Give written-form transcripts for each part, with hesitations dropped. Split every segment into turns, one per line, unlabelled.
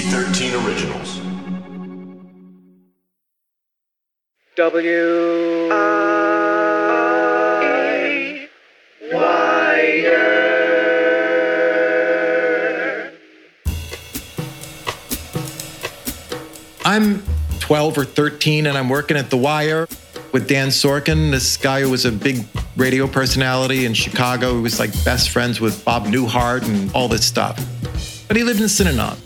PG-13 Originals.
I'm 12 or 13 and I'm working at The Wire with Dan Sorkin, this guy who was a big radio personality in Chicago. He was like best friends with Bob Newhart and all this stuff. But he lived in Synanon.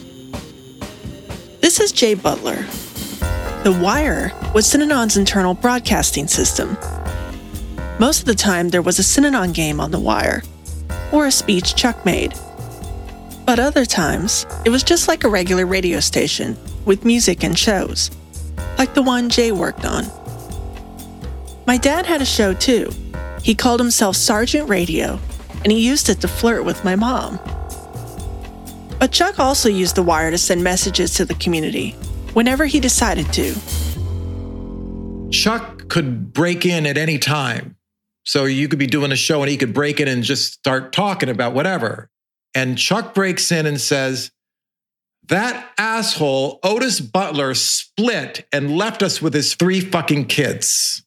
This is Jay Butler. The Wire was Synanon's internal broadcasting system. Most of the time, there was a Synanon game on The Wire, or a speech Chuck made. But other times, it was just like a regular radio station, with music and shows, like the one Jay worked on. My dad had a show too. He called himself Sergeant Radio, and he used it to flirt with my mom. But Chuck also used The Wire to send messages to the community, whenever he decided to.
Chuck could break in at any time. So you could be doing a show and he could break in and just start talking about whatever. And Chuck breaks in and says, "That asshole Otis Butler split and left us with his 3 fucking kids."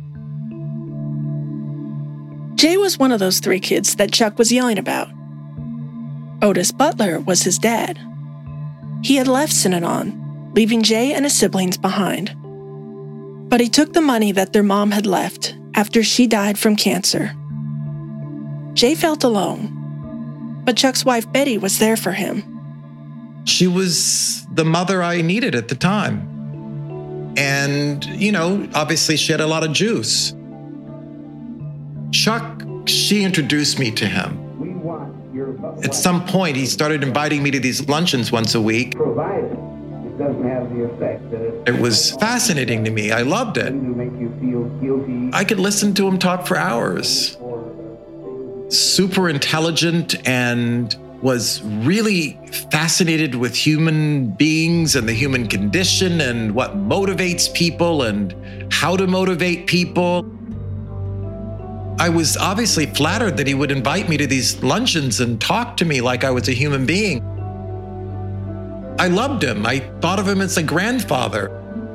Jay was one of those 3 kids that Chuck was yelling about. Otis Butler was his dad. He had left Synanon, leaving Jay and his siblings behind. But he took the money that their mom had left after she died from cancer. Jay felt alone, but Chuck's wife Betty was there for him.
She was the mother I needed at the time. And, obviously she had a lot of juice. Chuck, she introduced me to him. At some point, he started inviting me to these luncheons once a week.
Provided it doesn't have the effect that
it was fascinating to me. I loved it.
make you feel guilty.
I could listen to him talk for hours. Super intelligent and was really fascinated with human beings and the human condition and what motivates people and how to motivate people. I was obviously flattered that he would invite me to these luncheons and talk to me like I was a human being. I loved him. I thought of him as a grandfather.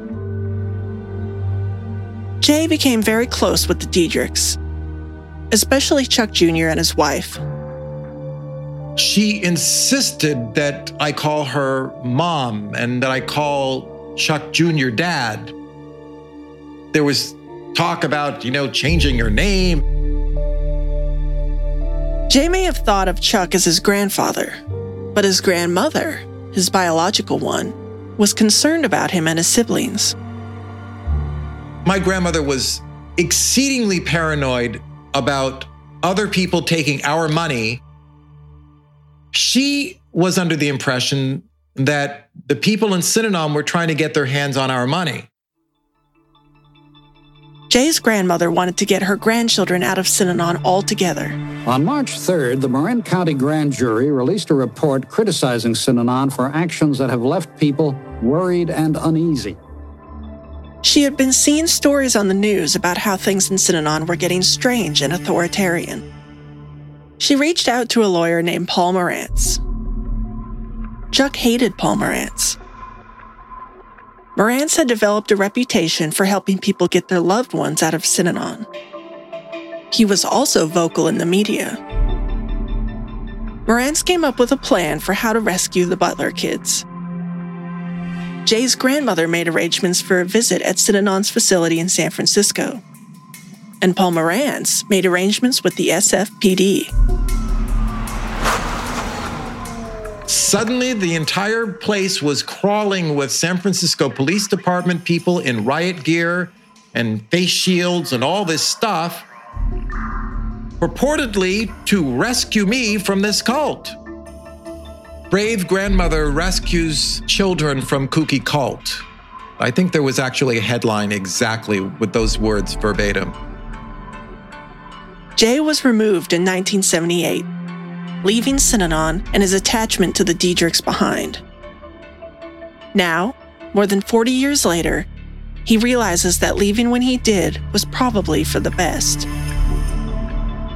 Jay became very close with the Diedrichs, especially Chuck Jr. and his wife.
She insisted that I call her mom and that I call Chuck Jr. dad. There was talk about, changing your name.
Jay may have thought of Chuck as his grandfather, but his grandmother, his biological one, was concerned about him and his siblings.
My grandmother was exceedingly paranoid about other people taking our money. She was under the impression that the people in Synanon were trying to get their hands on our money.
Jay's grandmother wanted to get her grandchildren out of Synanon altogether.
On March 3rd, the Marin County Grand Jury released a report criticizing Synanon for actions that have left people worried and uneasy.
She had been seeing stories on the news about how things in Synanon were getting strange and authoritarian. She reached out to a lawyer named Paul Morantz. Chuck hated Paul Morantz. Morantz had developed a reputation for helping people get their loved ones out of Synanon. He was also vocal in the media. Morantz came up with a plan for how to rescue the Butler kids. Jay's grandmother made arrangements for a visit at Synanon's facility in San Francisco, and Paul Morantz made arrangements with the SFPD.
Suddenly, the entire place was crawling with San Francisco Police Department people in riot gear and face shields and all this stuff, purportedly to rescue me from this cult. Brave grandmother rescues children from kooky cult. I think there was actually a headline exactly with those words verbatim.
Jay was removed in 1978, leaving Synanon and his attachment to the Diedrichs behind. Now, more than 40 years later, he realizes that leaving when he did was probably for the best.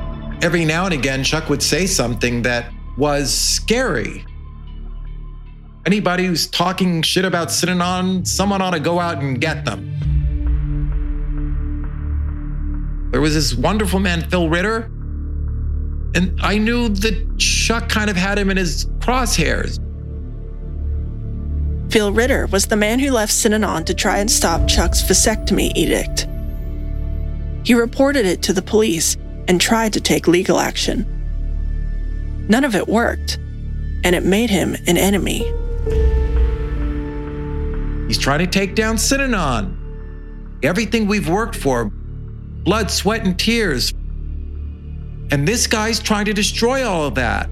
Every now and again, Chuck would say something that was scary. Anybody who's talking shit about Synanon, someone ought to go out and get them. There was this wonderful man, Phil Ritter, and I knew that Chuck kind of had him in his crosshairs.
Phil Ritter was the man who left Synanon to try and stop Chuck's vasectomy edict. He reported it to the police and tried to take legal action. None of it worked, and it made him an enemy.
He's trying to take down Synanon. Everything we've worked for, blood, sweat, and tears. And this guy's trying to destroy all of that.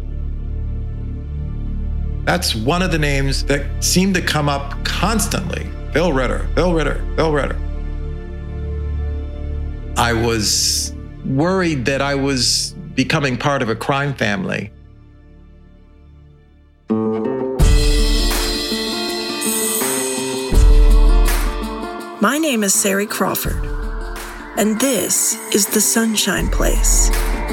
That's one of the names that seemed to come up constantly. Phil Ritter, Phil Ritter, Phil Ritter. I was worried that I was becoming part of a crime family.
My name is Sari Crawford, and this is The Sunshine Place.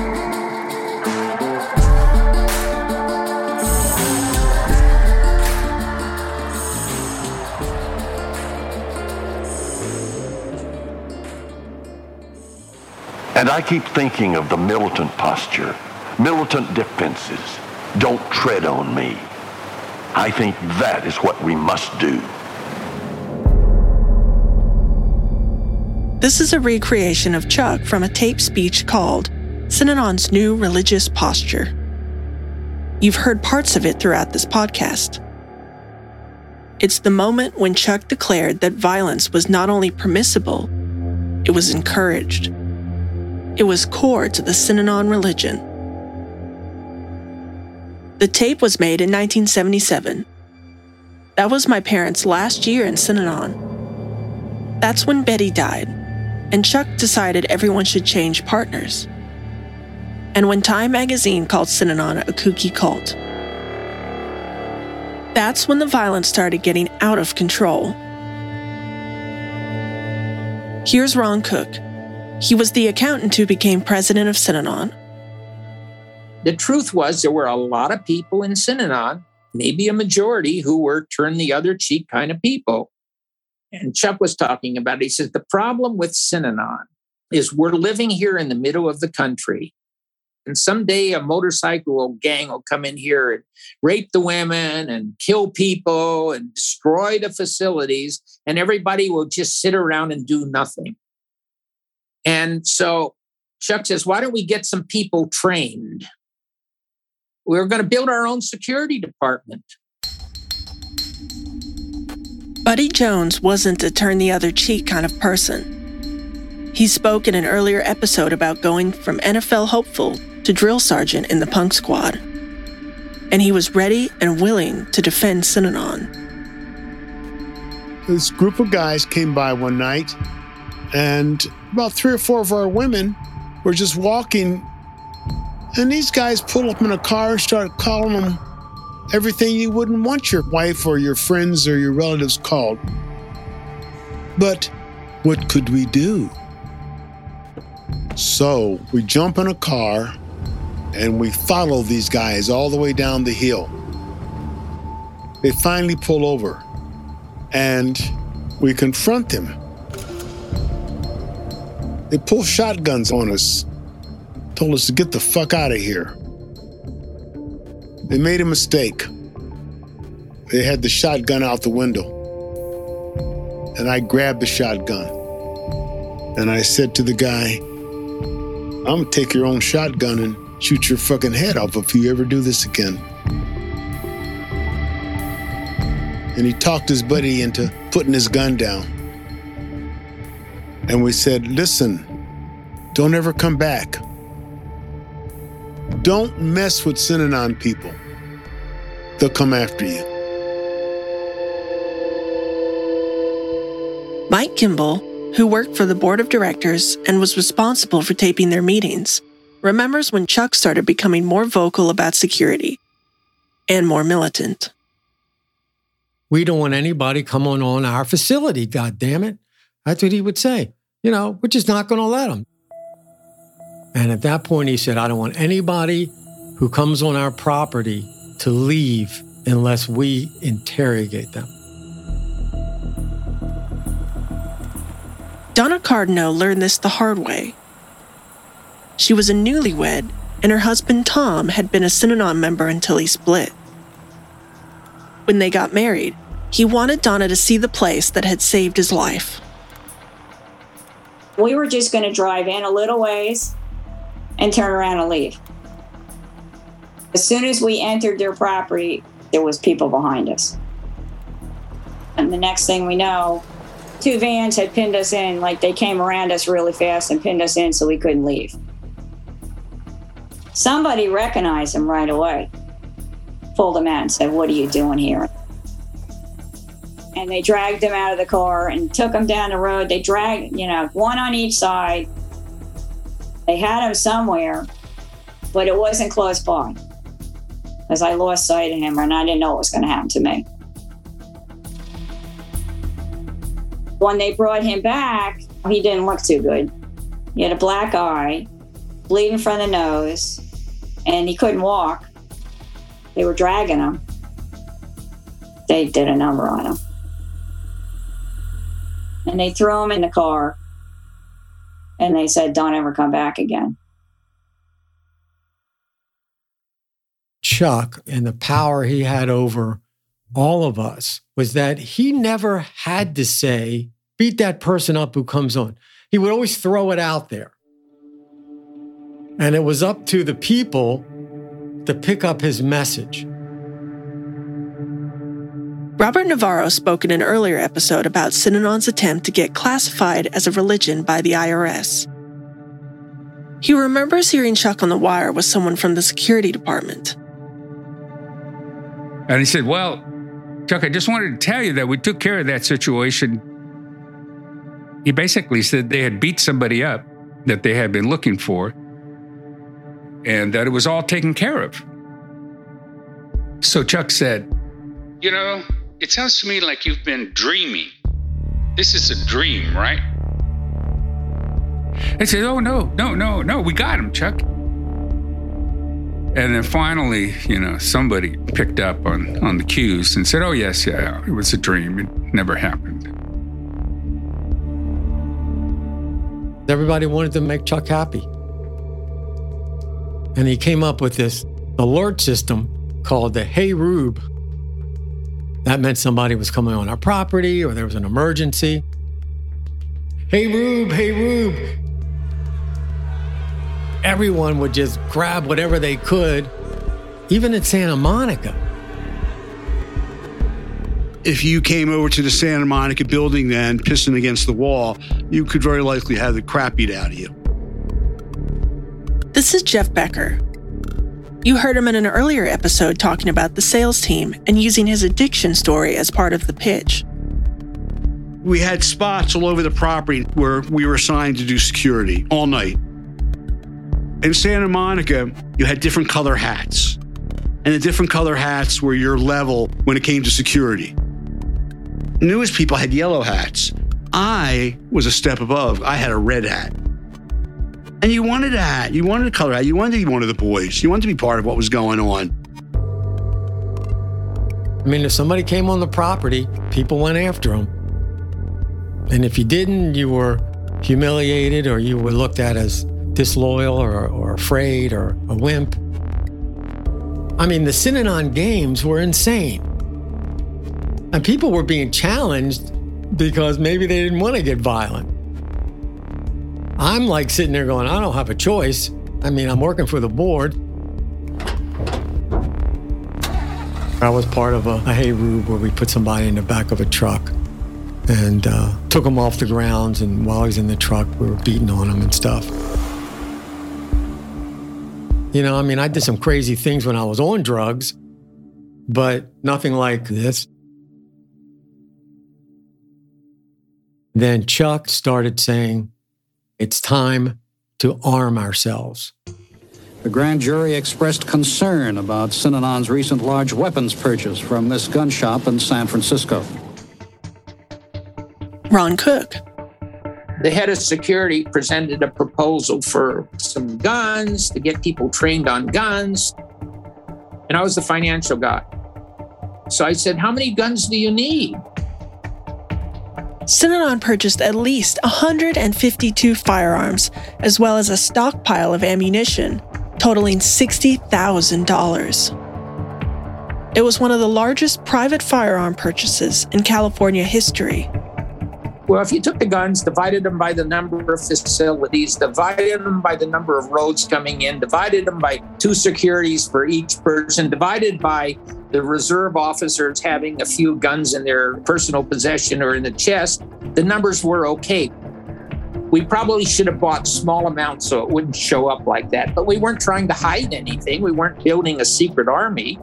And I keep thinking of the militant posture, militant defenses. Don't tread on me. I think that is what we must do.
This is a recreation of Chuck from a tape speech called Synanon's New Religious Posture. You've heard parts of it throughout this podcast. It's the moment when Chuck declared that violence was not only permissible, it was encouraged. It was core to the Synanon religion. The tape was made in 1977. That was my parents' last year in Synanon. That's when Betty died, and Chuck decided everyone should change partners. And when Time magazine called Synanon a kooky cult. That's when the violence started getting out of control. Here's Ron Cook. He was the accountant who became president of Synanon.
The truth was there were a lot of people in Synanon, maybe a majority, who were turn the other cheek kind of people. And Chuck was talking about it. He says, the problem with Synanon is we're living here in the middle of the country. And someday a motorcycle gang will come in here and rape the women and kill people and destroy the facilities. And everybody will just sit around and do nothing. And so Chuck says, why don't we get some people trained? We're going to build our own security department.
Buddy Jones wasn't a turn the other cheek kind of person. He spoke in an earlier episode about going from NFL hopeful to drill sergeant in the punk squad. And he was ready and willing to defend Synanon.
This group of guys came by one night, and about 3 or 4 of our women were just walking, and these guys pulled up in a car and started calling them everything you wouldn't want your wife or your friends or your relatives called. But what could we do? So we jump in a car and we follow these guys all the way down the hill. They finally pull over and we confront them. They pull shotguns on us, told us to get the fuck out of here. They made a mistake. They had the shotgun out the window. And I grabbed the shotgun. And I said to the guy, I'm gonna take your own shotgun and shoot your fucking head off if you ever do this again. And he talked his buddy into putting his gun down. And we said, listen, don't ever come back. Don't mess with Synanon people. They'll come after you.
Mike Kimball, who worked for the board of directors and was responsible for taping their meetings, remembers when Chuck started becoming more vocal about security and more militant.
We don't want anybody coming on our facility, God damn it. That's what he would say. You know, we're just not going to let them. And at that point, he said, I don't want anybody who comes on our property to leave unless we interrogate them.
Donna Cardno learned this the hard way. She was a newlywed, and her husband Tom had been a Synanon member until he split. When they got married, he wanted Donna to see the place that had saved his life.
We were just going to drive in a little ways and turn around and leave. As soon as we entered their property, there was people behind us. And the next thing we know, 2 vans had pinned us in, like they came around us really fast and pinned us in so we couldn't leave. Somebody recognized him right away, pulled him out and said, "What are you doing here?" And they dragged him out of the car and took him down the road. They dragged, one on each side. They had him somewhere, but it wasn't close by, because I lost sight of him and I didn't know what was going to happen to me. When they brought him back, he didn't look too good. He had a black eye, bleeding from the nose, and he couldn't walk. They were dragging him. They did a number on him. And they threw him in the car. And they said, "Don't ever come back again."
Chuck and the power he had over all of us was that he never had to say, "Beat that person up who comes on." He would always throw it out there. And it was up to the people to pick up his message.
Robert Navarro spoke in an earlier episode about Synanon's attempt to get classified as a religion by the IRS. He remembers hearing Chuck on the wire with someone from the security department.
And he said, "Well, Chuck, I just wanted to tell you that we took care of that situation." He basically said they had beat somebody up that they had been looking for, and that it was all taken care of. So Chuck said, "It sounds to me like you've been dreaming. This is a dream, right?" I said, "Oh, no, we got him, Chuck." And then finally, somebody picked up on the cues and said, "Oh, yes, yeah, it was a dream. It never happened."
Everybody wanted to make Chuck happy. And he came up with this alert system called the Hey Rube. That meant somebody was coming on our property or there was an emergency. "Hey Rube, hey Rube." Everyone would just grab whatever they could, even in Santa Monica.
If you came over to the Santa Monica building then, pissing against the wall, you could very likely have the crap beat out of you.
This is Jeff Becker. You heard him in an earlier episode talking about the sales team and using his addiction story as part of the pitch.
We had spots all over the property where we were assigned to do security all night. In Santa Monica, you had different color hats. And the different color hats were your level when it came to security. News people had yellow hats. I was a step above. I had a red hat. And you wanted a hat. You wanted a color hat. You wanted to be one of the boys. You wanted to be part of what was going on.
I mean, if somebody came on the property, people went after them. And if you didn't, you were humiliated or you were looked at as disloyal or afraid or a wimp. I mean, the Synanon games were insane. And people were being challenged because maybe they didn't want to get violent. I'm like sitting there going, I don't have a choice. I mean, I'm working for the board. I was part of a Hey Rube where we put somebody in the back of a truck and took him off the grounds. And while he's in the truck, we were beating on him and stuff. I mean, I did some crazy things when I was on drugs, but nothing like this. Then Chuck started saying, it's time to arm ourselves.
The grand jury expressed concern about Synanon's recent large weapons purchase from this gun shop in San Francisco.
Ron Cook.
The head of security presented a proposal for some guns to get people trained on guns. And I was the financial guy. So I said, how many guns do you need?
Synanon purchased at least 152 firearms, as well as a stockpile of ammunition, totaling $60,000. It was one of the largest private firearm purchases in California history.
Well, if you took the guns, divided them by the number of facilities, divided them by the number of roads coming in, divided them by 2 securities for each person, divided by the reserve officers having a few guns in their personal possession or in the chest, the numbers were okay. We probably should have bought small amounts so it wouldn't show up like that, but we weren't trying to hide anything. We weren't building a secret army.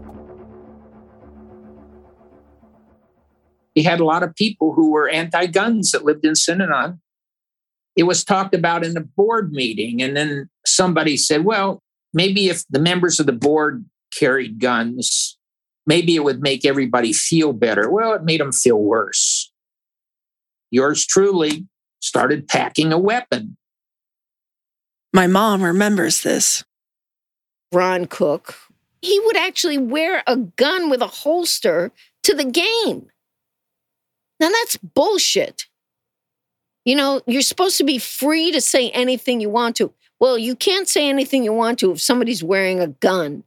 We had a lot of people who were anti-guns that lived in Synanon. It was talked about in a board meeting, and then somebody said, well, maybe if the members of the board carried guns, maybe it would make everybody feel better. Well, it made them feel worse. Yours truly started packing a weapon.
My mom remembers this.
Ron Cook, he would actually wear a gun with a holster to the game. Now, that's bullshit. You know, you're supposed to be free to say anything you want to. Well, you can't say anything you want to if somebody's wearing a gun.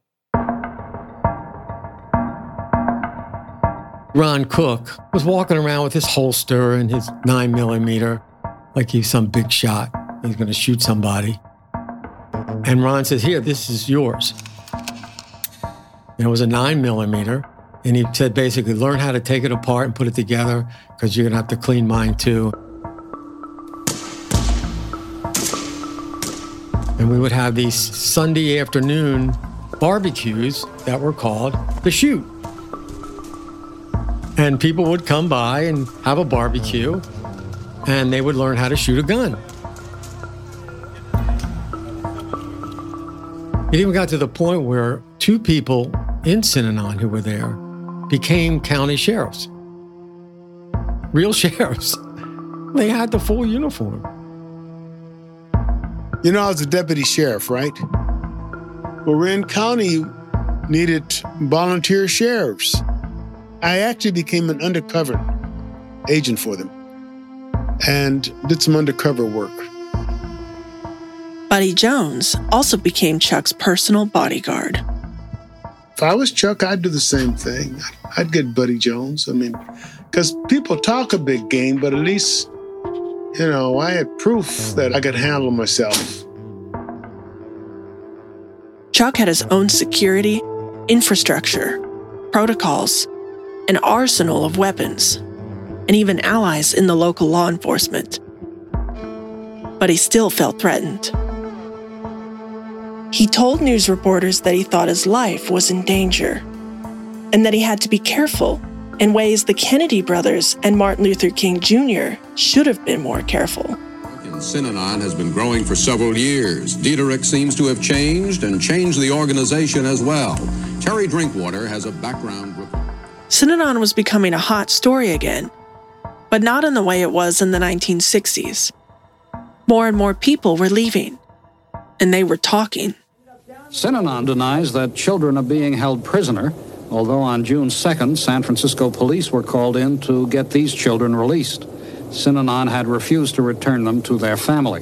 Ron Cook was walking around with his holster and his 9mm, like he's some big shot. He's going to shoot somebody. And Ron says, here, this is yours. And it was a 9mm. And he said, basically, learn how to take it apart and put it together because you're going to have to clean mine too. And we would have these Sunday afternoon barbecues that were called The Shoot. And people would come by and have a barbecue, and they would learn how to shoot a gun. It even got to the point where 2 people in Synanon who were there became county sheriffs. Real sheriffs. They had the full uniform.
You know, I was a deputy sheriff, right? Well, Marin County needed volunteer sheriffs. I actually became an undercover agent for them and did some undercover work.
Buddy Jones also became Chuck's personal bodyguard.
If I was Chuck, I'd do the same thing. I'd get Buddy Jones. I mean, because people talk a big game, but at least, you know, I had proof that I could handle myself.
Chuck had his own security, infrastructure, protocols, an arsenal of weapons, and even allies in the local law enforcement. But he still felt threatened. He told news reporters that he thought his life was in danger and that he had to be careful in ways the Kennedy brothers and Martin Luther King Jr. should have been more careful.
Synanon has been growing for several years. Diederich seems to have changed and changed the organization as well. Terry Drinkwater has a background report.
Synanon was becoming a hot story again, but not in the way it was in the 1960s. More and more people were leaving, and they were talking.
Synanon denies that children are being held prisoner, although on June 2nd, San Francisco police were called in to get these children released. Synanon had refused to return them to their family.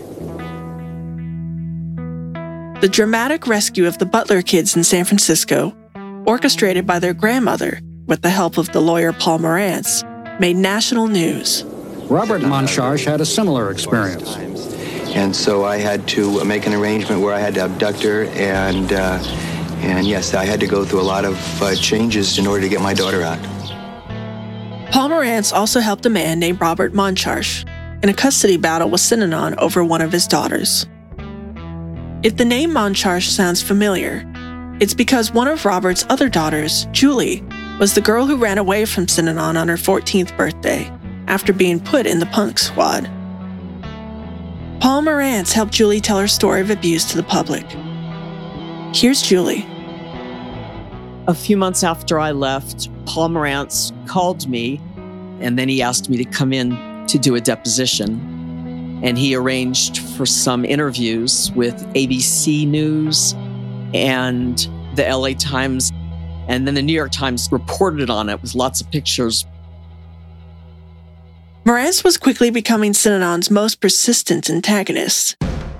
The dramatic rescue of the Butler kids in San Francisco, orchestrated by their grandmother with the help of the lawyer Paul Morantz, made national news.
Robert Moncharge had a similar experience.
And so I had to make an arrangement where I had to abduct her, and yes, I had to go through a lot of changes in order to get my daughter out.
Paul Morantz also helped a man named Robert Moncharge in a custody battle with Synanon over one of his daughters. If the name Moncharge sounds familiar, it's because one of Robert's other daughters, Julie, was the girl who ran away from Synanon on her 14th birthday after being put in the punk squad. Paul Morantz helped Julie tell her story of abuse to the public. Here's Julie.
A few months after I left, Paul Morantz called me, and then he asked me to come in to do a deposition. And he arranged for some interviews with ABC News and the LA Times. And then the New York Times reported on it with lots of pictures.
Moretz was quickly becoming Synanon's most persistent antagonist.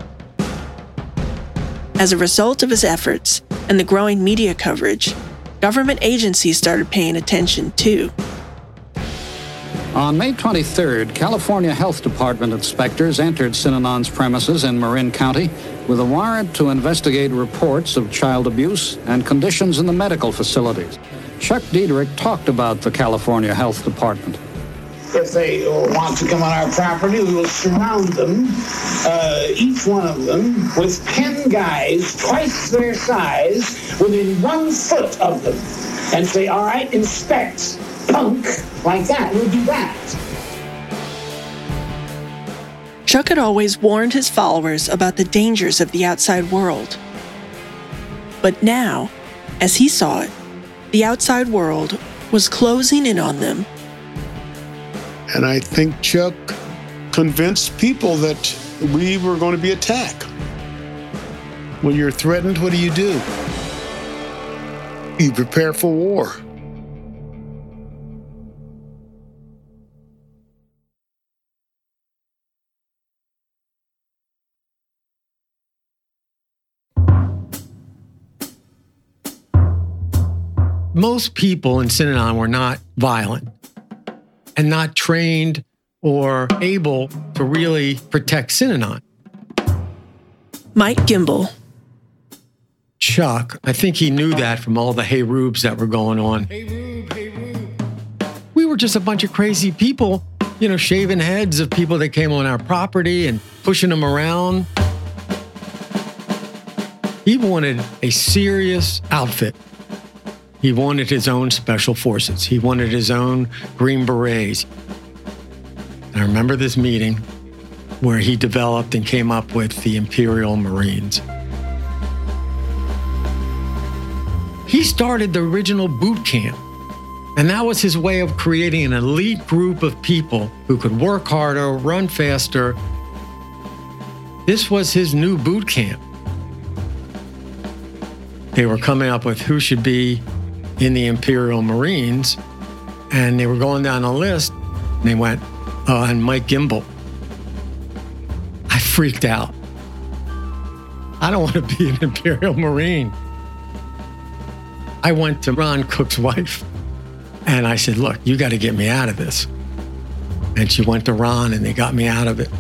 As a result of his efforts and the growing media coverage, government agencies started paying attention too.
On May 23rd, California Health Department inspectors entered Synanon's premises in Marin County with a warrant to investigate reports of child abuse and conditions in the medical facilities. Chuck Diederich talked about the California Health Department.
If they want to come on our property, we will surround them, each one of them, with 10 guys twice their size within 1 foot of them, and say, all right, inspect, punk, like that. We'll do that.
Chuck had always warned his followers about the dangers of the outside world. But now, as he saw it, the outside world was closing in on them.
And I think Chuck convinced people that we were going to be attacked. When you're threatened, what do? You prepare for war.
Most people in Synanon were not violent and not trained or able to really protect Synanon.
Mike Gimbel.
Chuck, I think he knew that from all the hey rubes that were going on. Hey Rube, hey Rube. We were just a bunch of crazy people, shaving heads of people that came on our property and pushing them around. He wanted a serious outfit. He wanted his own special forces. He wanted his own Green Berets. I remember this meeting where he developed and came up with the Imperial Marines. He started the original boot camp, and that was his way of creating an elite group of people who could work harder, run faster. This was his new boot camp. They were coming up with who should be in the Imperial Marines, and they were going down a list, and they went, and Mike Gimbel. I freaked out. I don't want to be an Imperial Marine. I went to Ron Cook's wife, and I said, look, you got to get me out of this. And she went to Ron, and they got me out of it.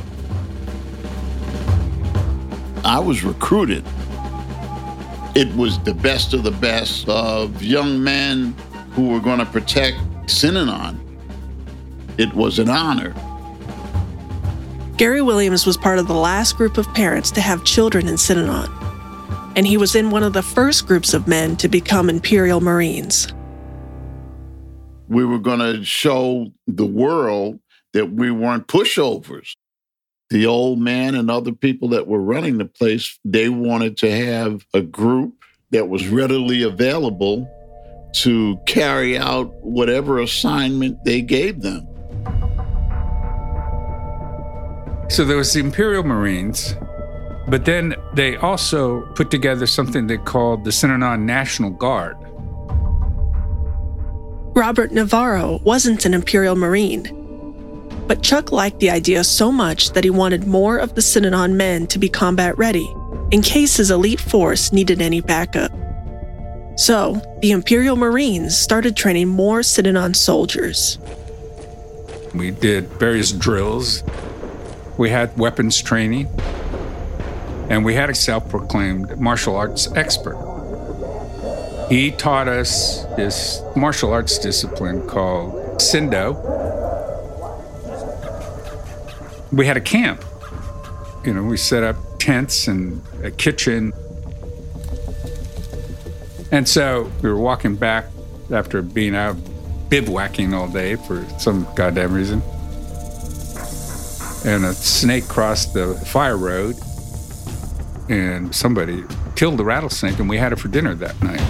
I was recruited. It was the best of the best of young men who were going to protect Synanon. It was an honor.
Gary Williams was part of the last group of parents to have children in Synanon, and he was in one of the first groups of men to become Imperial Marines.
We were going to show the world that we weren't pushovers. The old man and other people that were running the place, they wanted to have a group that was readily available to carry out whatever assignment they gave them.
So there was the Imperial Marines, but then they also put together something they called the Synanon National Guard.
Robert Navarro wasn't an Imperial Marine, but Chuck liked the idea so much that he wanted more of the Synanon men to be combat ready, in case his elite force needed any backup. So, the Imperial Marines started training more Synanon soldiers.
We did various drills. We had weapons training, and we had a self-proclaimed martial arts expert. He taught us this martial arts discipline called Sindo. We had a camp. We set up tents and a kitchen. And so we were walking back after being out bivouacking all day for some goddamn reason. And a snake crossed the fire road, and somebody killed the rattlesnake, and we had it for dinner that night.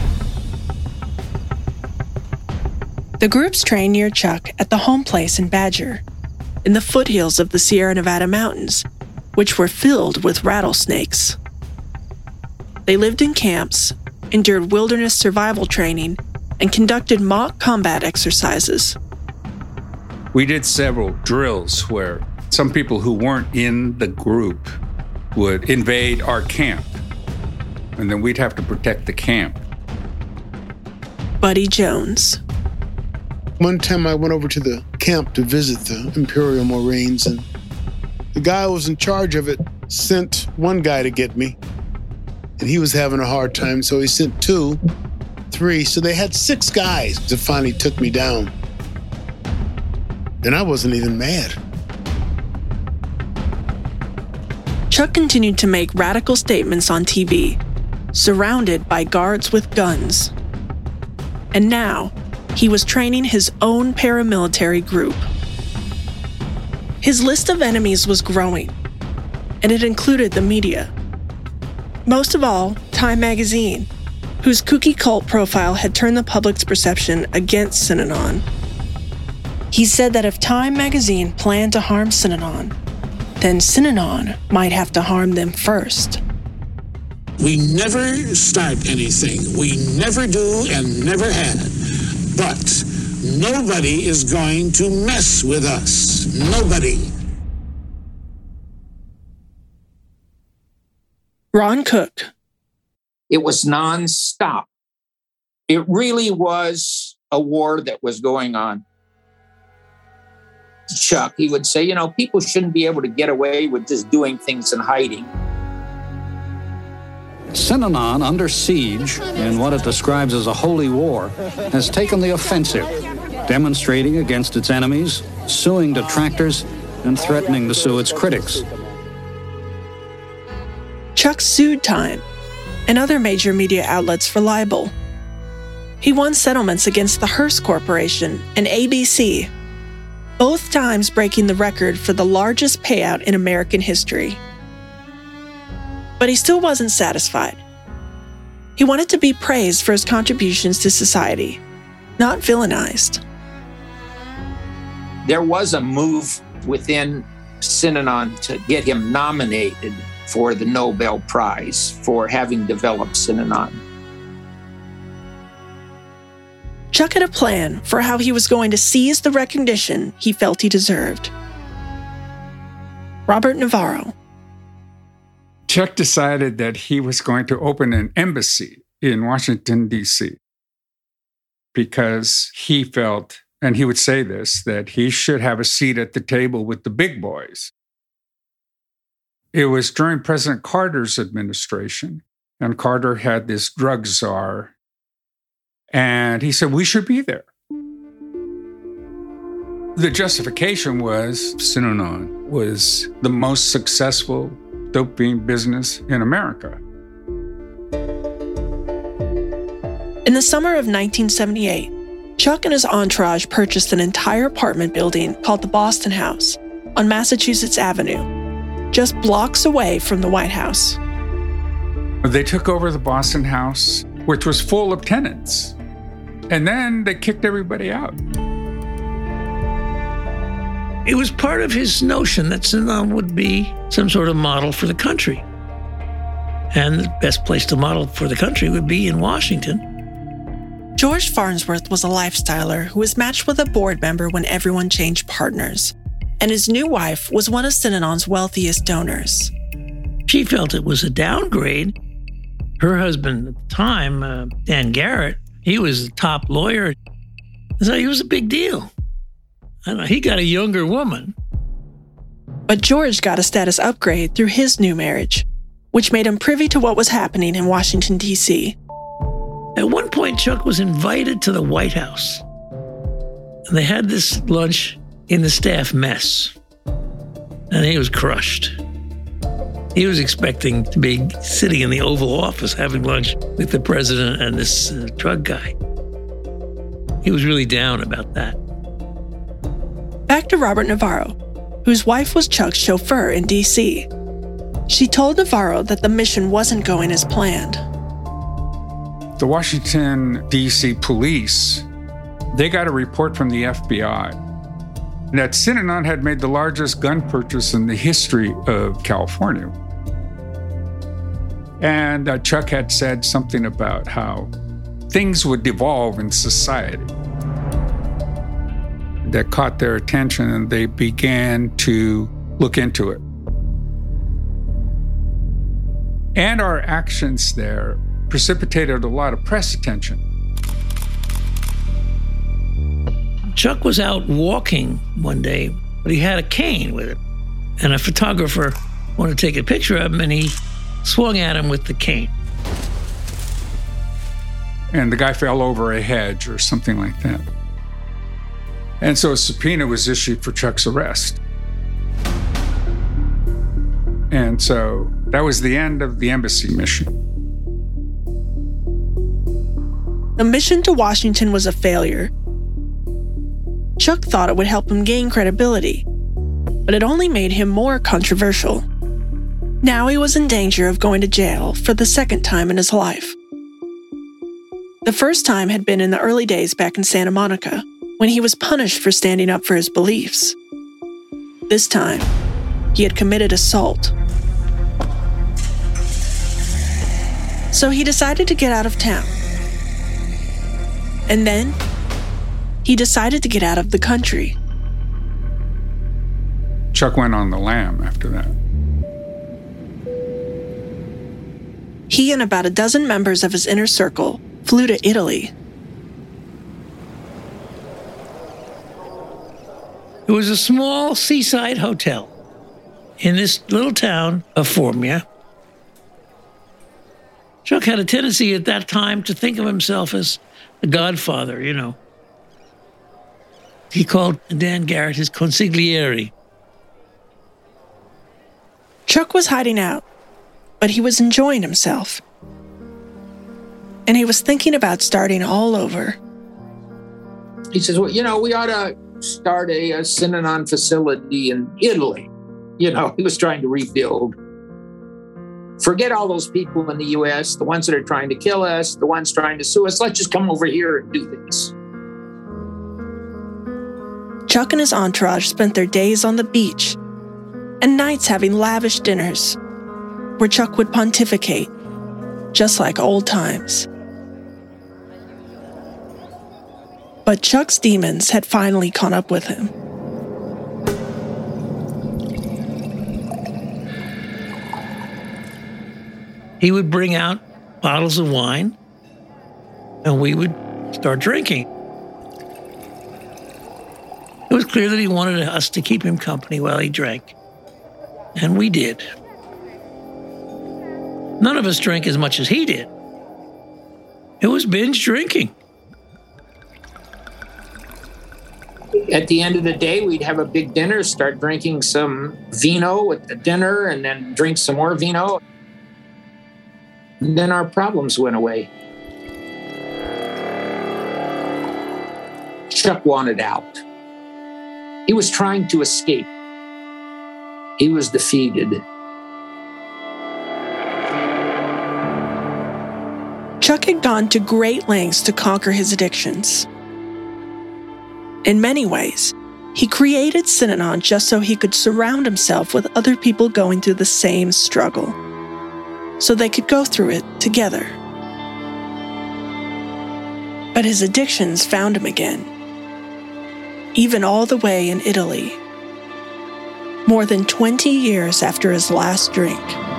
The groups trained near Chuck at the home place in Badger, in the foothills of the Sierra Nevada mountains, which were filled with rattlesnakes. They lived in camps, endured wilderness survival training, and conducted mock combat exercises.
We did several drills where some people who weren't in the group would invade our camp, and then we'd have to protect the camp.
Buddy Jones.
One time I went over to the camp to visit the Imperial Marines, and the guy who was in charge of it sent one guy to get me, and he was having a hard time, so he sent 2, 3, so they had 6 guys that finally took me down. And I wasn't even mad.
Chuck continued to make radical statements on TV, surrounded by guards with guns. And now, he was training his own paramilitary group. His list of enemies was growing, and it included the media. Most of all, Time magazine, whose kooky cult profile had turned the public's perception against Synanon. He said that if Time magazine planned to harm Synanon, then Synanon might have to harm them first.
We never start anything. We never do and never had. But nobody is going to mess with us. Nobody.
Ron Cook.
It was nonstop. It really was a war that was going on. Chuck, he would say, people shouldn't be able to get away with just doing things and hiding.
Synanon, under siege, in what it describes as a holy war, has taken the offensive, demonstrating against its enemies, suing detractors, and threatening to sue its critics.
Chuck sued Time and other major media outlets for libel. He won settlements against the Hearst Corporation and ABC, both times breaking the record for the largest payout in American history. But he still wasn't satisfied. He wanted to be praised for his contributions to society, not villainized.
There was a move within Synanon to get him nominated for the Nobel Prize for having developed Synanon.
Chuck had a plan for how he was going to seize the recognition he felt he deserved. Robert Navarro.
Chuck decided that he was going to open an embassy in Washington, D.C. because he felt, and he would say this, that he should have a seat at the table with the big boys. It was during President Carter's administration, and Carter had this drug czar, and he said, we should be there. The justification was Synanon was the most successful doping business in America.
In the summer of 1978, Chuck and his entourage purchased an entire apartment building called the Boston House on Massachusetts Avenue, just blocks away from the White House.
They took over the Boston House, which was full of tenants, and then they kicked everybody out.
It was part of his notion that Synanon would be some sort of model for the country. And the best place to model for the country would be in Washington.
George Farnsworth was a lifestyler who was matched with a board member when everyone changed partners. And his new wife was one of Synanon's wealthiest donors.
She felt it was a downgrade. Her husband at the time, Dan Garrett, he was a top lawyer. So he was a big deal. I don't know, he got a younger woman.
But George got a status upgrade through his new marriage, which made him privy to what was happening in Washington, D.C.
At one point, Chuck was invited to the White House. And they had this lunch in the staff mess. And he was crushed. He was expecting to be sitting in the Oval Office having lunch with the president and this drug guy. He was really down about that.
Back to Robert Navarro, whose wife was Chuck's chauffeur in D.C. She told Navarro that the mission wasn't going as planned.
The Washington, D.C. police, they got a report from the FBI that Synanon had made the largest gun purchase in the history of California. And Chuck had said something about how things would devolve in society that caught their attention, and they began to look into it. And our actions there precipitated a lot of press attention.
Chuck was out walking one day, but he had a cane with him. And a photographer wanted to take a picture of him, and he swung at him with the cane.
And the guy fell over a hedge or something like that. And so a subpoena was issued for Chuck's arrest. And so that was the end of the embassy mission.
The mission to Washington was a failure. Chuck thought it would help him gain credibility, but it only made him more controversial. Now he was in danger of going to jail for the second time in his life. The first time had been in the early days back in Santa Monica, when he was punished for standing up for his beliefs. This time, he had committed assault. So he decided to get out of town. And then, he decided to get out of the country.
Chuck went on the lam after that.
He and about a dozen members of his inner circle flew to Italy.
It was a small seaside hotel in this little town of Formia. Chuck had a tendency at that time to think of himself as the godfather, you know. He called Dan Garrett his consigliere.
Chuck was hiding out, but he was enjoying himself. And he was thinking about starting all over.
He says, well, you know, we ought to start a Synanon facility in Italy. You know, he was trying to rebuild. Forget all those people in the U.S., the ones that are trying to kill us, the ones trying to sue us. Let's just come over here and do this.
Chuck and his entourage spent their days on the beach and nights having lavish dinners where Chuck would pontificate, just like old times. But Chuck's demons had finally caught up with him.
He would bring out bottles of wine, and we would start drinking. It was clear that he wanted us to keep him company while he drank, and we did. None of us drank as much as he did. It was binge drinking.
At the end of the day, we'd have a big dinner, start drinking some vino with the dinner, and then drink some more vino. And then our problems went away. Chuck wanted out. He was trying to escape. He was defeated.
Chuck had gone to great lengths to conquer his addictions. In many ways, he created Synanon just so he could surround himself with other people going through the same struggle, so they could go through it together. But his addictions found him again, even all the way in Italy, more than 20 years after his last drink.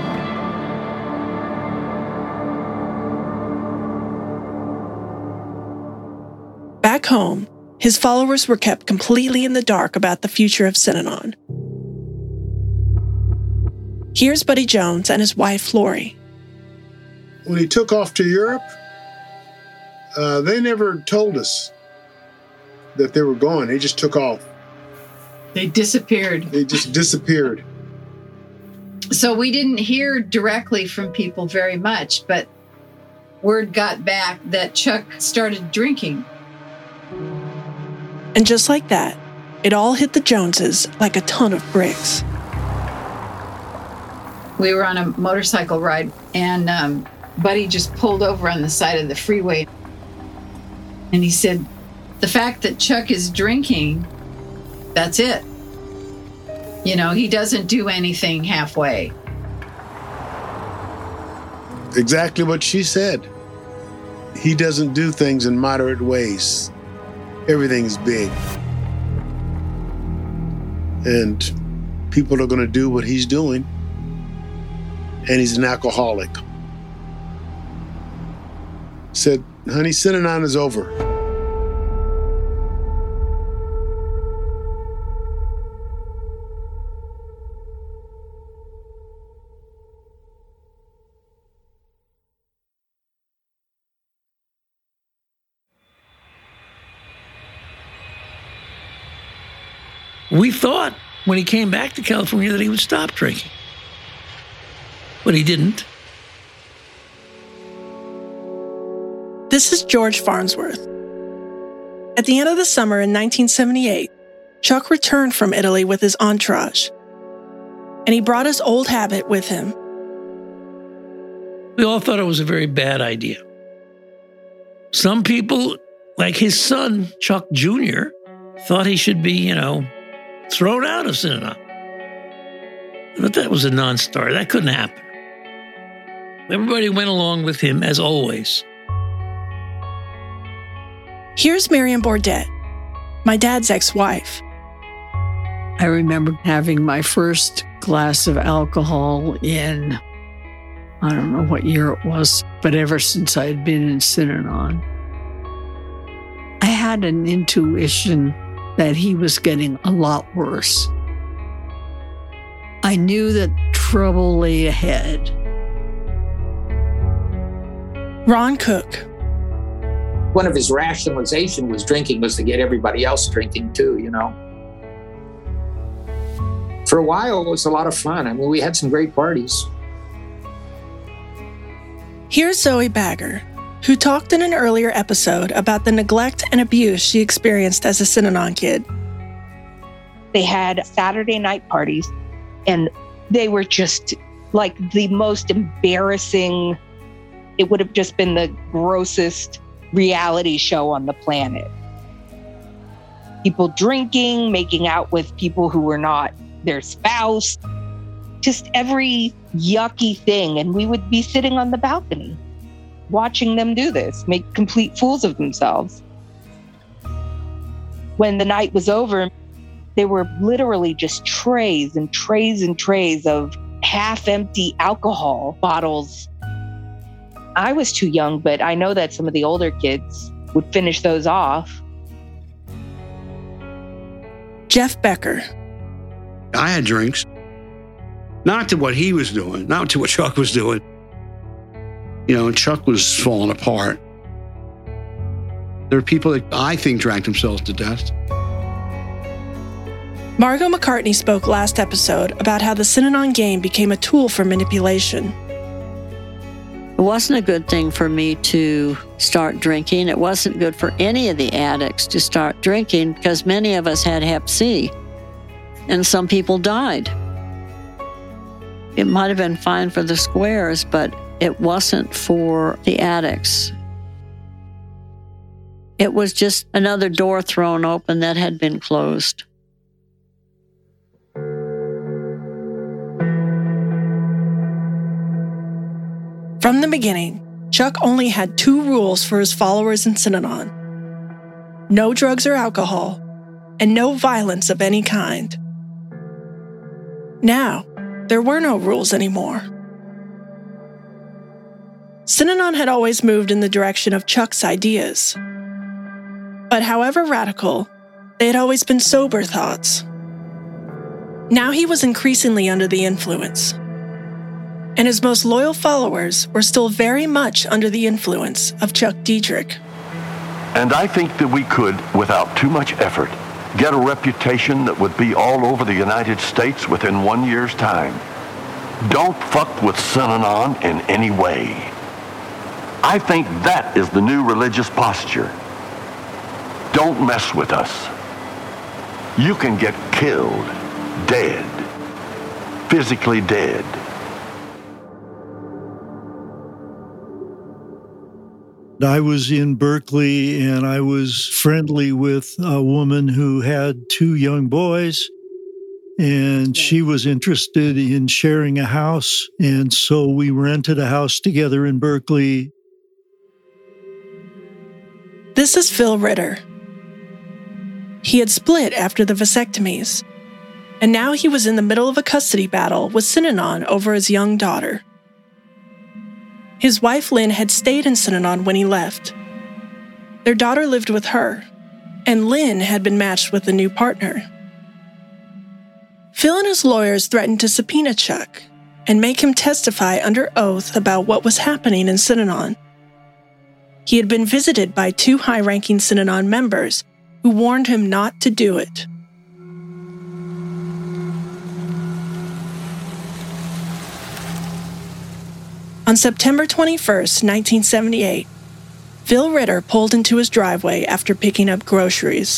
Back home, his followers were kept completely in the dark about the future of Synanon. Here's Buddy Jones and his wife, Lori.
When he took off to Europe, they never told us that they were gone. They just took off.
They disappeared.
They just disappeared.
So we didn't hear directly from people very much, but word got back that Chuck started drinking.
And just like that, it all hit the Joneses like a ton of bricks.
We were on a motorcycle ride, and Buddy just pulled over on the side of the freeway. And he said, the fact that Chuck is drinking, that's it. You know, he doesn't do anything halfway.
Exactly what she said. He doesn't do things in moderate ways. Everything's big. And people are going to do what he's doing. And he's an alcoholic. Said, honey, Synanon is over.
We thought when he came back to California that he would stop drinking. But he didn't.
This is George Farnsworth. At the end of the summer in 1978, Chuck returned from Italy with his entourage, and he brought his old habit with him.
We all thought it was a very bad idea. Some people, like his son, Chuck Jr., thought he should be, thrown out of Synanon. But that was a non-starter. That couldn't happen. Everybody went along with him, as always.
Here's Miriam Bourdette, my dad's ex-wife.
I remember having my first glass of alcohol in, I don't know what year it was, but ever since I had been in Synanon, I had an intuition that he was getting a lot worse. I knew that trouble lay ahead.
Ron Cook.
One of his rationalization was drinking was to get everybody else drinking too, For a while, it was a lot of fun. I mean, we had some great parties.
Here's Zoe Bagger, who talked in an earlier episode about the neglect and abuse she experienced as a Synanon kid.
They had Saturday night parties, and they were just like the most embarrassing. It would have just been the grossest reality show on the planet. People drinking, making out with people who were not their spouse, just every yucky thing. And we would be sitting on the balcony watching them do this, make complete fools of themselves. When the night was over, there were literally just trays and trays and trays of half-empty alcohol bottles. I was too young, but I know that some of the older kids would finish those off.
Jeff Becker.
I had drinks, not to what he was doing, not to what Chuck was doing. Chuck was falling apart. There are people that I think drank themselves to death.
Margot McCartney spoke last episode about how the Synanon game became a tool for manipulation.
It wasn't a good thing for me to start drinking. It wasn't good for any of the addicts to start drinking because many of us had Hep C, and some people died. It might have been fine for the squares, but it wasn't for the addicts. It was just another door thrown open that had been closed.
From the beginning, Chuck only had 2 rules for his followers in Synanon: no drugs or alcohol, and no violence of any kind. Now, there were no rules anymore. Synanon had always moved in the direction of Chuck's ideas. But however radical, they had always been sober thoughts. Now he was increasingly under the influence. And his most loyal followers were still very much under the influence of Chuck Dietrich.
And I think that we could, without too much effort, get a reputation that would be all over the United States within 1 year's time. Don't fuck with Synanon in any way. I think that is the new religious posture. Don't mess with us. You can get killed, dead, physically dead.
I was in Berkeley and I was friendly with a woman who had 2 young boys, and she was interested in sharing a house. And so we rented a house together in Berkeley.
This is Phil Ritter. He had split after the vasectomies, and now he was in the middle of a custody battle with Synanon over his young daughter. His wife Lynn had stayed in Synanon when he left. Their daughter lived with her, and Lynn had been matched with a new partner. Phil and his lawyers threatened to subpoena Chuck and make him testify under oath about what was happening in Synanon. He had been visited by 2 high-ranking Synanon members who warned him not to do it. On September 21st, 1978, Phil Ritter pulled into his driveway after picking up groceries.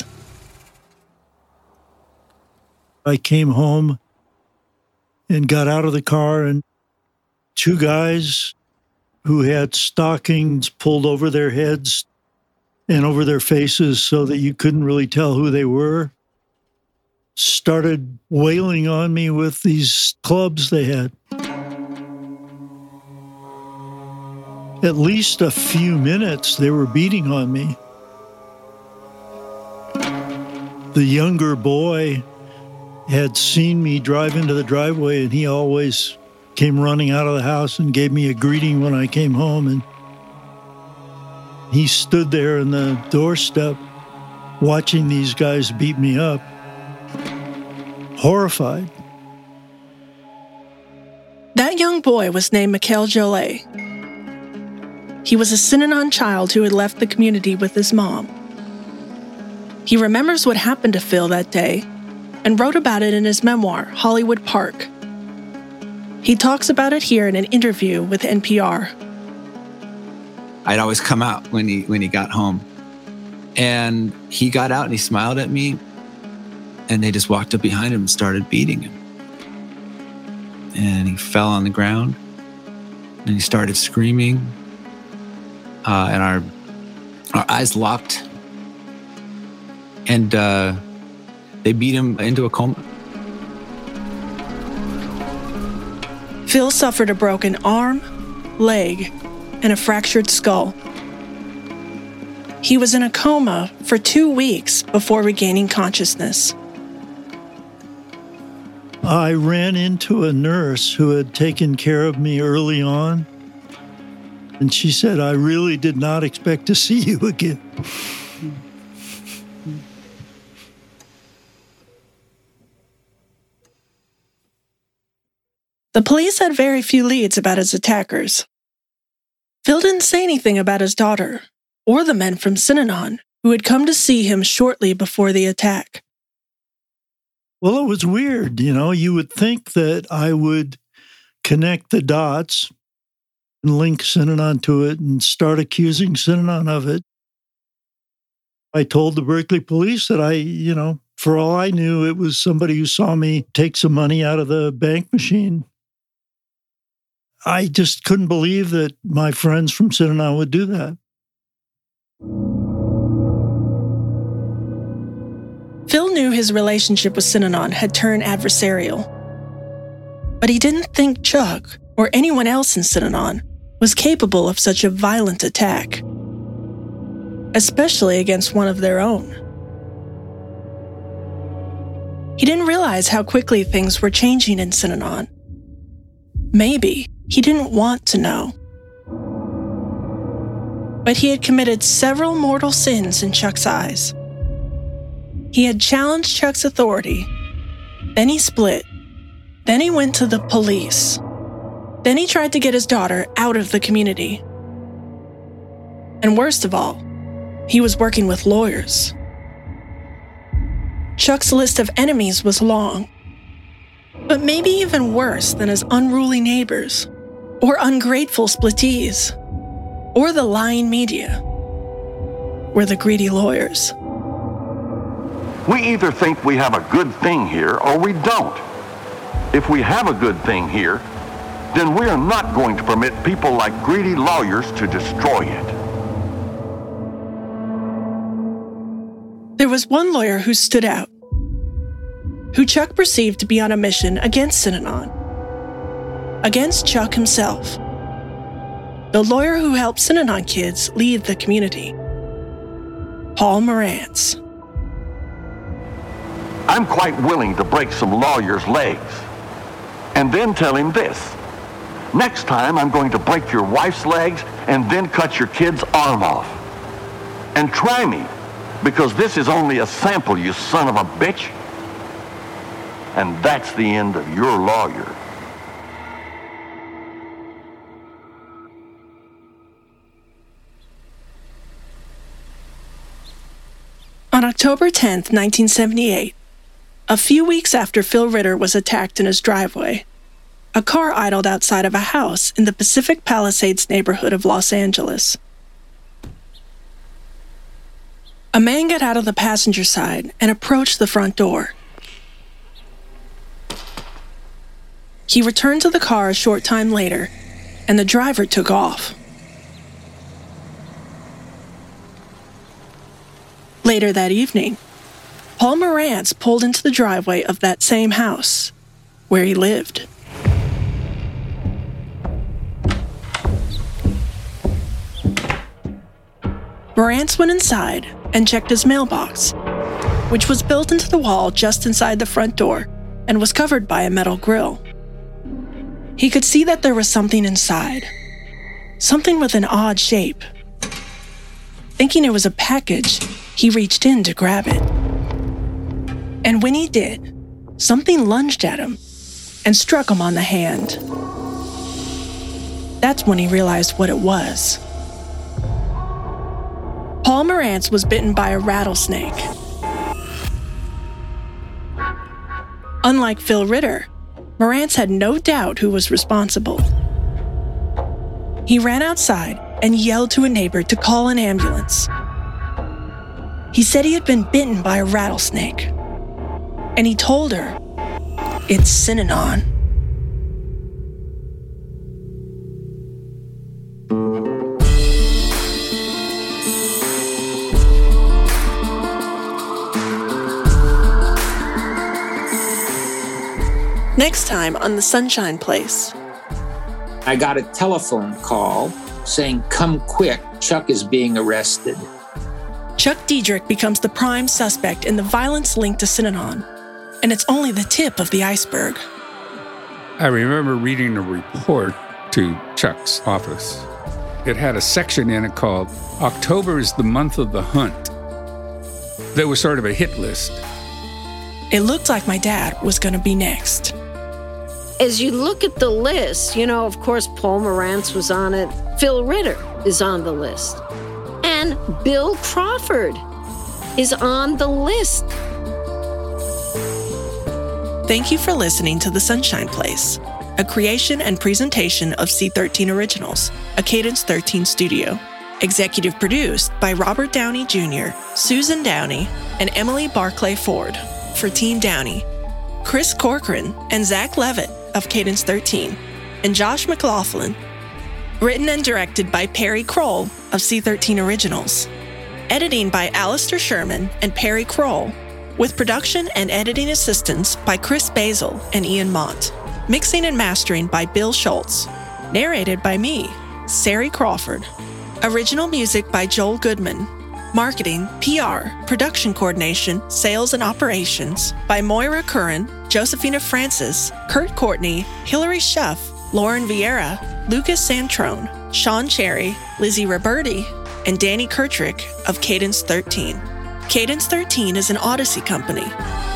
I came home and got out of the car, and 2 guys who had stockings pulled over their heads and over their faces so that you couldn't really tell who they were, started wailing on me with these clubs they had. At least a few minutes they were beating on me. The younger boy had seen me drive into the driveway, and he always came running out of the house and gave me a greeting when I came home. And he stood there in the doorstep watching these guys beat me up, horrified.
That young boy was named Mikhail Jolet. He was a Synanon child who had left the community with his mom. He remembers what happened to Phil that day and wrote about it in his memoir, Hollywood Park. He talks about it here in an interview with NPR.
I'd always come out when he got home. And he got out and he smiled at me, and they just walked up behind him and started beating him. And he fell on the ground, and he started screaming. And our eyes locked, and they beat him into a coma.
Phil suffered a broken arm, leg, and a fractured skull. He was in a coma for 2 weeks before regaining consciousness.
I ran into a nurse who had taken care of me early on. And she said, "I really did not expect to see you again."
The police had very few leads about his attackers. Phil didn't say anything about his daughter or the men from Synanon who had come to see him shortly before the attack.
Well, it was weird. You would think that I would connect the dots, link Synanon to it, and start accusing Synanon of it. I told the Berkeley police that for all I knew, it was somebody who saw me take some money out of the bank machine. I just couldn't believe that my friends from Synanon would do that.
Phil knew his relationship with Synanon had turned adversarial, but he didn't think Chuck or anyone else in Synanon was capable of such a violent attack, especially against one of their own. He didn't realize how quickly things were changing in Synanon. Maybe he didn't want to know. But he had committed several mortal sins in Chuck's eyes. He had challenged Chuck's authority, then he split, then he went to the police. Then he tried to get his daughter out of the community. And worst of all, he was working with lawyers. Chuck's list of enemies was long, but maybe even worse than his unruly neighbors, or ungrateful splittees, or the lying media, were the greedy lawyers.
We either think we have a good thing here or we don't. If we have a good thing here, then we are not going to permit people like greedy lawyers to destroy it.
There was one lawyer who stood out, who Chuck perceived to be on a mission against Synanon, against Chuck himself, the lawyer who helped Synanon kids leave the community. Paul Marantz.
I'm quite willing to break some lawyers' legs. And then tell him this. Next time, I'm going to break your wife's legs and then cut your kid's arm off. And try me, because this is only a sample, you son of a bitch. And that's the end of your lawyer.
On October 10th, 1978, a few weeks after Phil Ritter was attacked in his driveway, a car idled outside of a house in the Pacific Palisades neighborhood of Los Angeles. A man got out of the passenger side and approached the front door. He returned to the car a short time later, and the driver took off. Later that evening, Paul Marantz pulled into the driveway of that same house where he lived. Marantz went inside and checked his mailbox, which was built into the wall just inside the front door and was covered by a metal grill. He could see that there was something inside, something with an odd shape. Thinking it was a package, he reached in to grab it. And when he did, something lunged at him and struck him on the hand. That's when he realized what it was. Paul Marantz was bitten by a rattlesnake. Unlike Phil Ritter, Marantz had no doubt who was responsible. He ran outside and yelled to a neighbor to call an ambulance. He said he had been bitten by a rattlesnake, and he told her, "It's Synanon." Next time on The Sunshine Place.
I got a telephone call saying, "Come quick, Chuck is being arrested."
Chuck Diedrich becomes the prime suspect in the violence linked to Synanon, and it's only the tip of the iceberg.
I remember reading a report to Chuck's office. It had a section in it called "October is the Month of the Hunt." That was sort of a hit list.
It looked like my dad was going to be next.
As you look at the list, of course, Paul Marantz was on it. Phil Ritter is on the list. And Bill Crawford is on the list.
Thank you for listening to The Sunshine Place, a creation and presentation of C13 Originals, a Cadence 13 studio. Executive produced by Robert Downey Jr., Susan Downey, and Emily Barclay Ford for Team Downey, Chris Corcoran and Zach Levitt of Cadence 13, and Josh McLaughlin. Written and directed by Perry Kroll of C13 Originals. Editing by Alistair Sherman and Perry Kroll, with production and editing assistance by Chris Basil and Ian Mott. Mixing and mastering by Bill Schultz. Narrated by me, Sari Crawford. Original music by Joel Goodman. Marketing, PR, production coordination, sales and operations by Moira Curran, Josephina Francis, Kurt Courtney, Hilary Schuff, Lauren Vieira, Lucas Santrone, Sean Cherry, Lizzie Roberti, and Danny Kirtrick of Cadence 13. Cadence 13 is an Odyssey company.